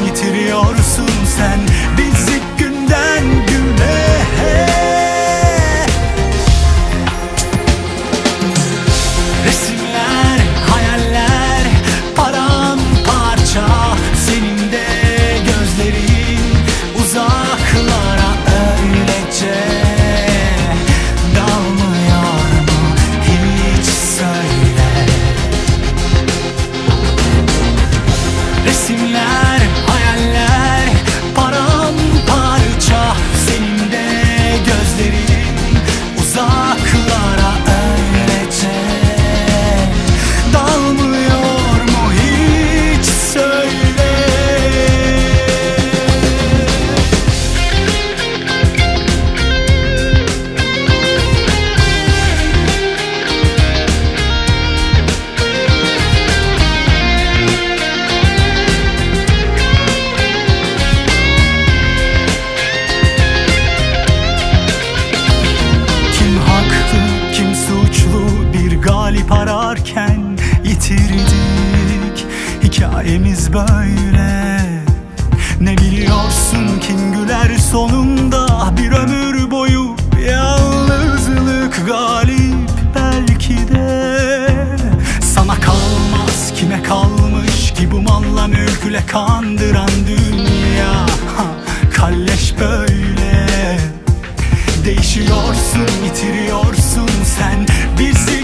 yitiriyorsun sen bizi günden güne. Resimler, hayaller, paramparça, senin de gözlerin uzaklara öylece dalmıyor mu hiç söyle. Resimler, hayaller, paramparça, senin de gözlerin uzaklara öylece dalmıyor mu hiç söyle. Kim haklı, kim suçlu, bir galip ararken yitirdik. Hikayemiz böyle. Ne biliyorsun, kim güler sonunda, bir ömür boyu yalnızlık galip belki de. Sana kalmaz, kime kalmış ki bu malla mülküle kandıran dünya. Kalleş böyle. Değişiyorsun, yitiriyorsun sen bizi